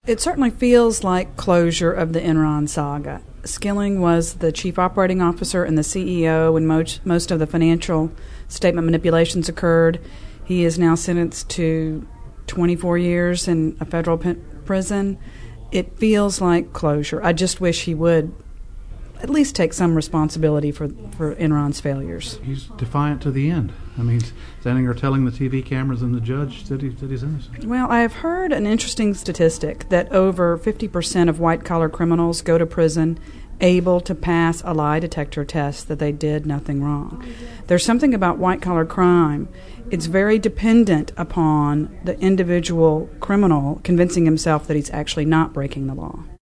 It certainly feels like closure of the Enron saga. Skilling was the chief operating officer and the CEO when most of the financial statement manipulations occurred. He is now sentenced to 24 years in a federal prison. It feels like closure. I just wish he would at least take some responsibility for Enron's failures. He's defiant to the end. I mean, standing there telling the TV cameras and the judge that he's innocent. Well, I have heard an interesting statistic that over 50% of white-collar criminals go to prison able to pass a lie detector test that they did nothing wrong. There's something about white-collar crime. It's very dependent upon the individual criminal convincing himself that he's actually not breaking the law.